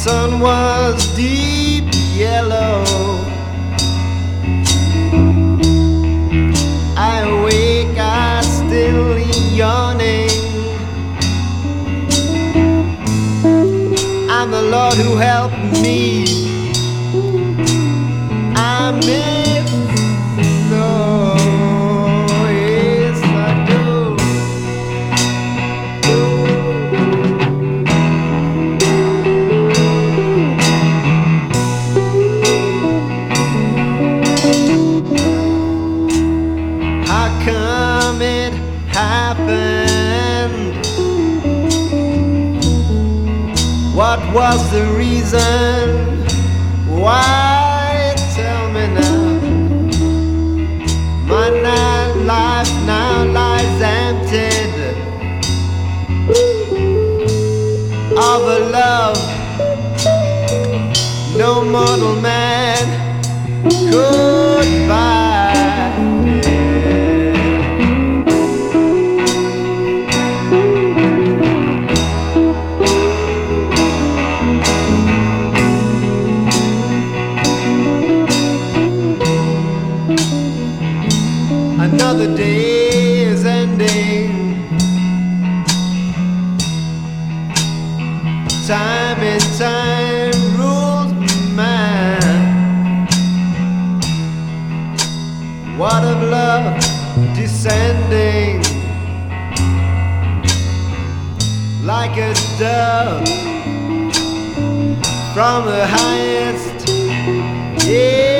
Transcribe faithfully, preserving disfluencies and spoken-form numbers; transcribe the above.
sun was deep yellow. I awake, I still yawning. I'm the Lord who helped me. I miss no, yes I do. How come it happened? What was the reason? Why? Tell me now. My night life now lies emptied of a love no mortal man could buy. Another day is ending. Time and time rules man. What of love descending like a dove from the highest, yeah.